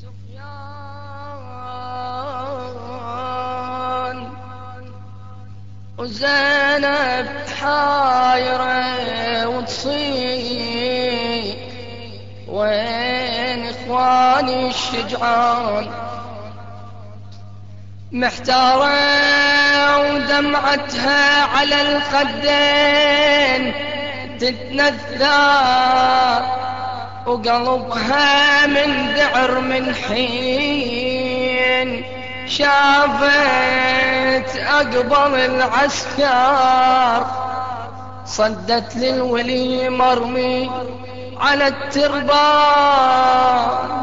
سفيان وزينب حايرة وتصيح، وين إخواني الشجعان؟ محتارة ودمعتها على الخدين تتنثى، وقلبها من ذعر من حين شافت أقبل العسكر. صدت للولي مرمي على التربان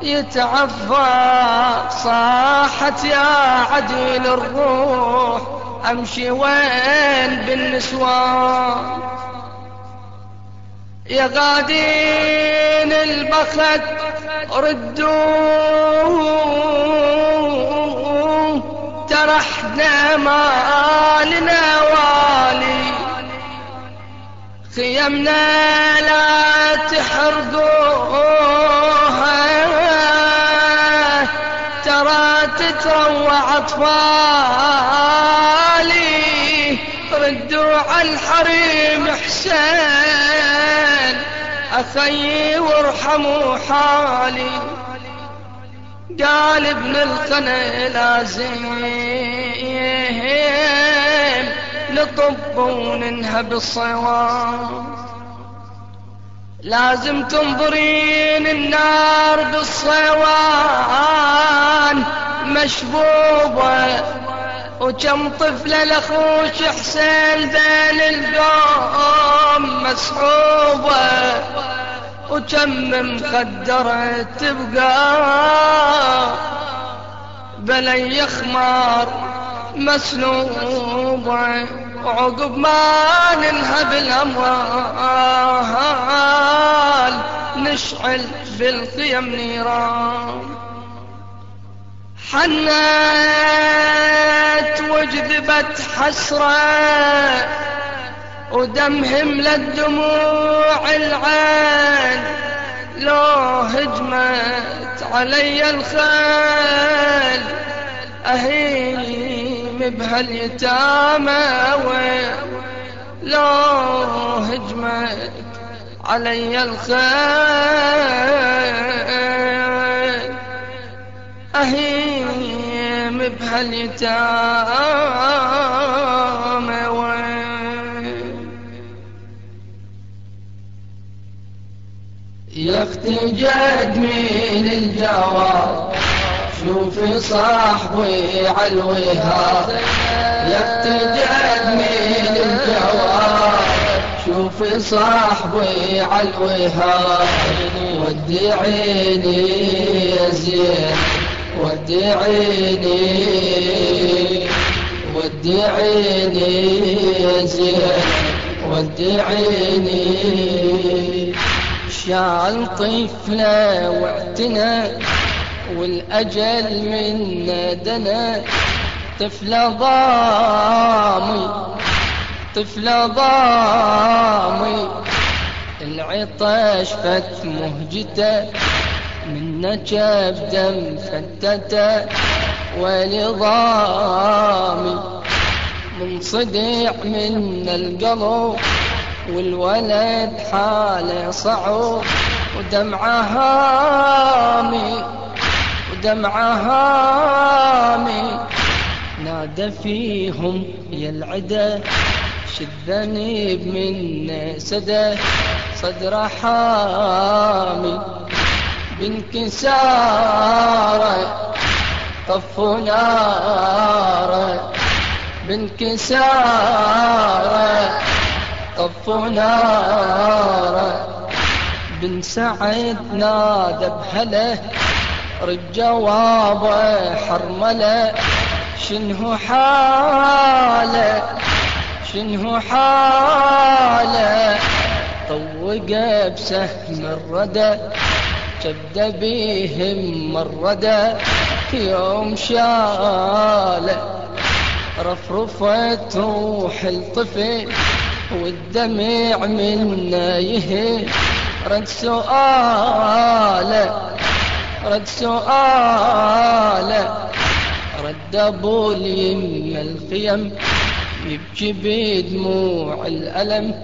يتعفى، صاحت يا عديل الروح أمشي وين بالنسوان؟ يا غادين البخت ردوا، ترى احنا ما لنا والي، خيمنا لا تحرقوها، ترى تتروع أطفالي، ردوا على الحريم حسين أخي وارحموا حالي. قال ابن الخنا لازم نطب وننهب الصوان، لازم تنظرين النار بالصوان مشبوبة، وكم طفلة لأخوش حسين بين القوم مسحوبة، وكم مخدرة تبقى بلي خمار مسلوبة، وعقب ما ننهب الأموال نشعل بالخيم نيران. حنت وجذبت حسرة ودمهم للدموع العين، لو هجمت علي الخيل أهيم بهاليتامى، لو هجمت علي الخيل أهيم بهاليتامى. يا اختي جدمي للجواب شوفي صاحبي عالوهاب، يا اختي جدمي للجواب شوفي صاحبي عالوهاب، ودعيني يا زين ودعيني ودعيني يا زين ودعيني. شال طفلة واعتنى والأجل منا دنا، طفلة ضامي طفلة ضامي، العطش فت مهجته منا جاب دم فتته، ولضامي منصدع من القلب والولد حاله صعب، ودمعه هامي ودمعه هامي، نادى فيهم يا العدا شذني من سدى، صدر حامي بانكساره طفوا ناره، بانكساره طفوا ناره. بن سعد نادى بهله رد جوابه حرمله، شنه حاله شنه حاله، طوق بسهم الردى كبد بيهم الردى، يوم شاله رفرفت روح الطفل والدمع منا يهل، رد سؤاله رد سؤاله، رد ابو اليم الخيم يبكي بدموع الألم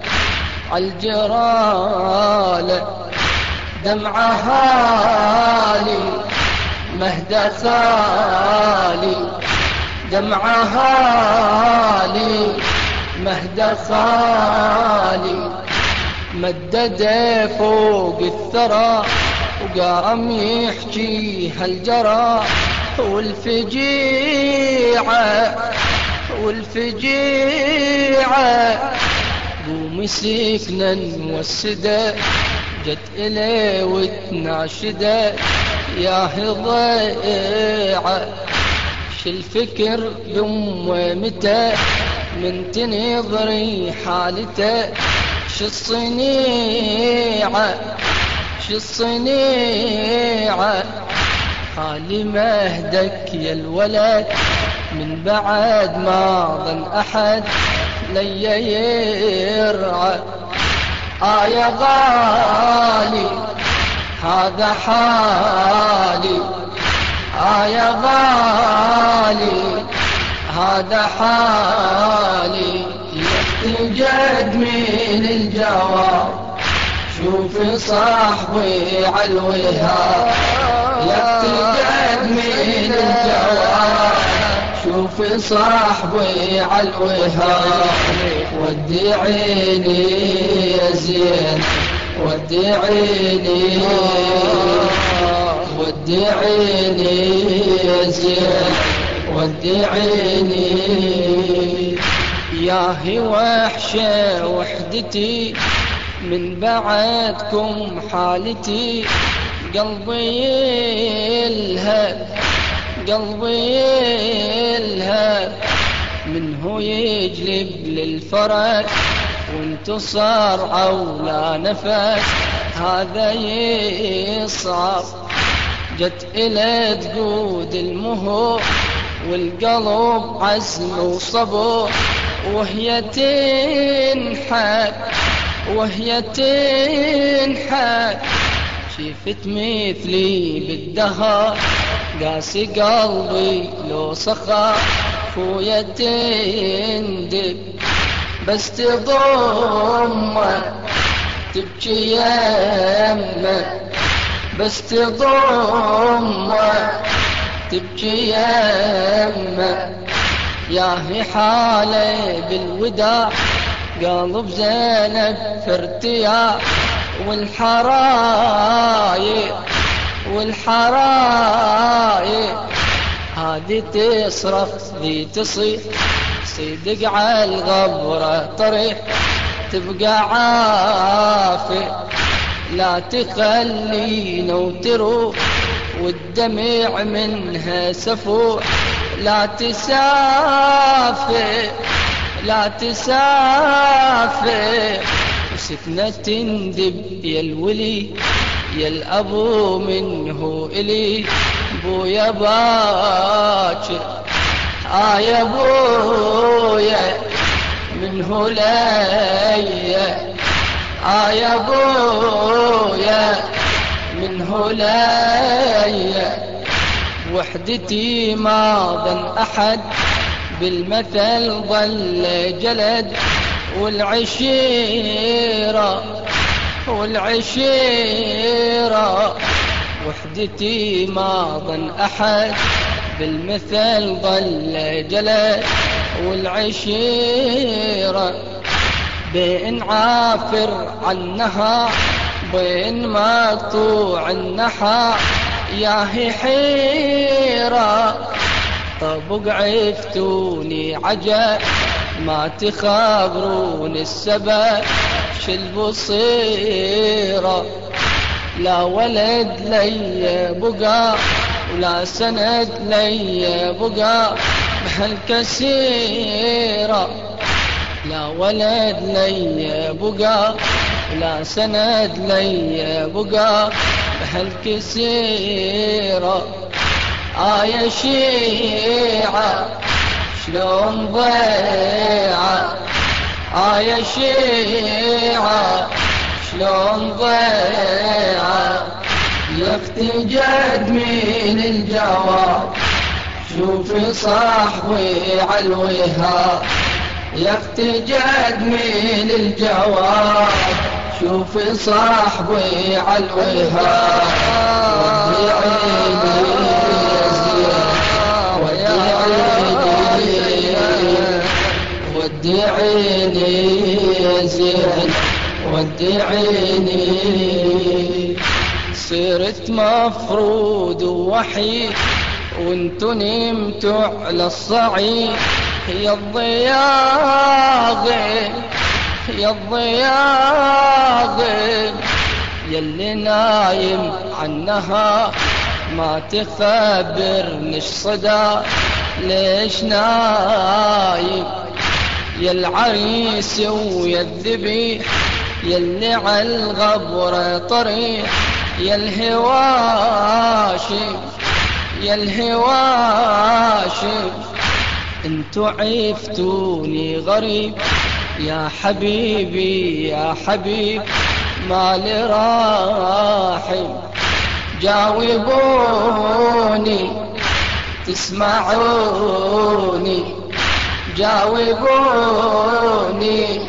عالجراله، دمعة هالي مهدى خالي، دمعة هالي مهدى خالي، مدد فوق الثرى وقام يحكي هالجرى والفجيعة والفجيعة، ومسكنا نوسده جت إليه وتناشده يا ضيعة، الفكر بمومته من تنظري حالته، الصنيعة الصنيعة، حالي مهدك يا الولد من بعد ما ظن أحد لي يرعى، يا غالي هذا حالي، يا غالي هذا حالي، يحتجد من الجواب شوف صاحبي عالوهاب، يحتجد من الجواب شوف صاحبي عالوهاب، ودي عيني يا زين ودي عيني ودي عيني يا زين ودي عيني، ياهي وحشة وحدتي من بعدكم حالتي، قلبي يلهب قلبي يلهب، منه يجلب للفرج وانتصر عولا نفس، هذا يصعب جت إلى تقود المهور والقلب عزم وصبر، وهي تنحت وهي تنحت، شفت مثلي بالدهر قاسي قلبي لو صخر، خويا تندب بس تضمه تبكي يمه، بس تضمه تبكي يمه، ياهي حالي بالوداع قلب زينب في ارتياح، والحرايق والحرايق هذه تصرخ ذي تصيح، صدق على الغبرة طريح، تبقى عافي لا تخلينا وتروح، والدمع منها سفوح، لا تسافر لا تسافر، وسكنة تندب يا الولي يا الأبو منه إلي، بويا باكر يا بويا منه ليا، يا بويا منه ليا، وحدتي ما ظن أحد بالمثل ظل جلد، والعشيرة والعشيرة، وحدتي ما ظن أحد بالمثل ظل جلد، والعشيرة بين عافر عنها بين مقطوع النحى، ياهي حيرة طب عفتوني عجب ما تخابرون السبب، شالبصيرة لا ولد لي بقى ولا سند لي بقى بهالكسيرة، لا ولد لي بقى ولا سند لي بقى بهالكسيرة، يا شيعة شلون ضيعة، يا شيعة شلون ضيعة، يا اختي جد من الجواب شوفي صاحبي عالوهاب، يا اختي جد من الجواب شوفي صاحبي عالوهاب. ودعيني يا زين ودعيني، صرت مفروض ووحيد وانتو نمتوا على الصعيد. يا الضياغي يا الضياغي يلي نايم عنها ما تخبرنش صدى ليش نايم. يا العريس ويا الذبيح يلي عالغبرة طريح، يا الهواشي يا الهواشي انتو عفتوني غريب. يا حبيبي يا حبيب مالي راحي، جاوبوني تسمعوني جاوبوني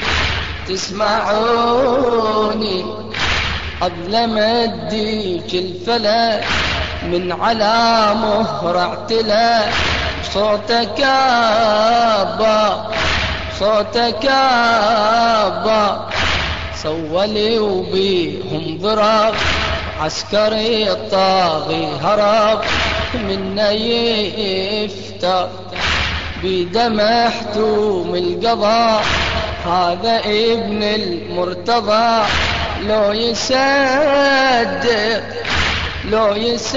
تسمعوني. أظلم الديك الفلك من على مهر اعتلى، صوتك أبا صوتك أبا سولي وبيهم ضرب. عسكري الطاغي هرب منا يفتى بيده محتوم القضاء، هذا ابن المرتضى لو يصدق لو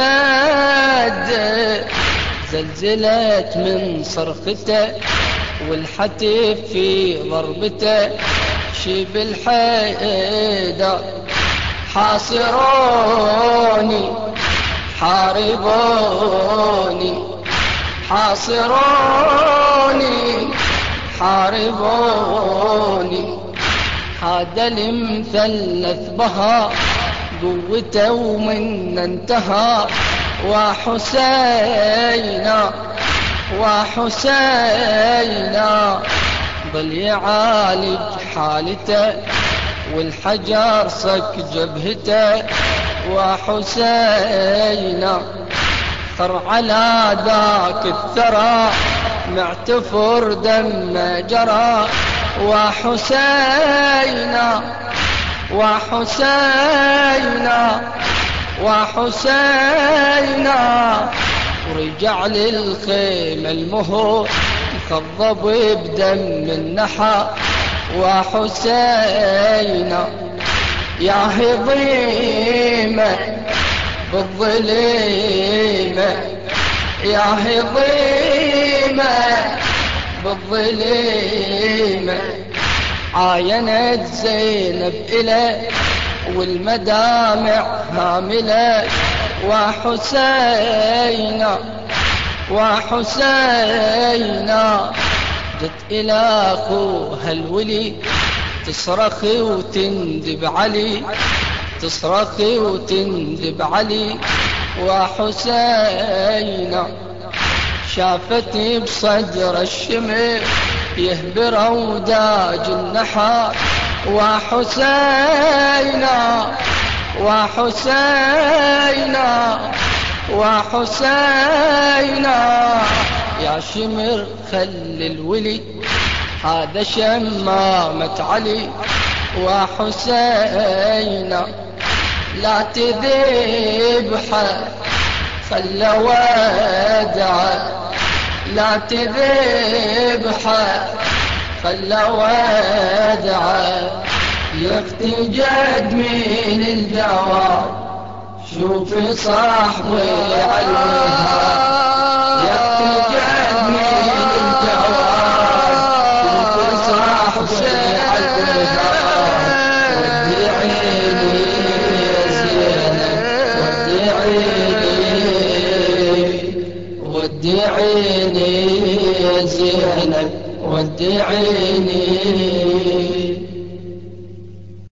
يصدق. زلزلت من صرخته والحتف في ضربته، شيب الحيدر حاصروني حاربوني حاصروني حاربوني. هذا المثلث بها قوته ومن انتهى، وحسينا وحسينا ظل يعالج حالته والحجر صك جبهته. وحسينا خر على ذاك الثرى معتفر دم جرى. وحسينا وحسينا وحسينا ورجع للخيمة المهور مخضب بدم النحى. وحسينا يا هضيمة بالظليمة يا هضيمة بالظليمة. عاينت زينب إليه والمدامع هاملة. وحسينا وحسينا جت إلى أخوها الولي تصرخ وتندب علي تصرخ وتندب علي. وحسينا شافتني بصدر الشمر يهبر وداج النحار. وحسينا وحسينا وحسينا يا شمر خلي الولي هذا شمامة علي. وحسينا لا تذبحه خلى ودعه لا تذبحه خلى ودعه. يا اختي جد من الجواب شوفي صاحبي عالوهاب. يا اختي جد من الجواب شوفي صاحبي عالوهاب. ودعيني يا زينب ودعيني ودعيني يا زينب ودعيني.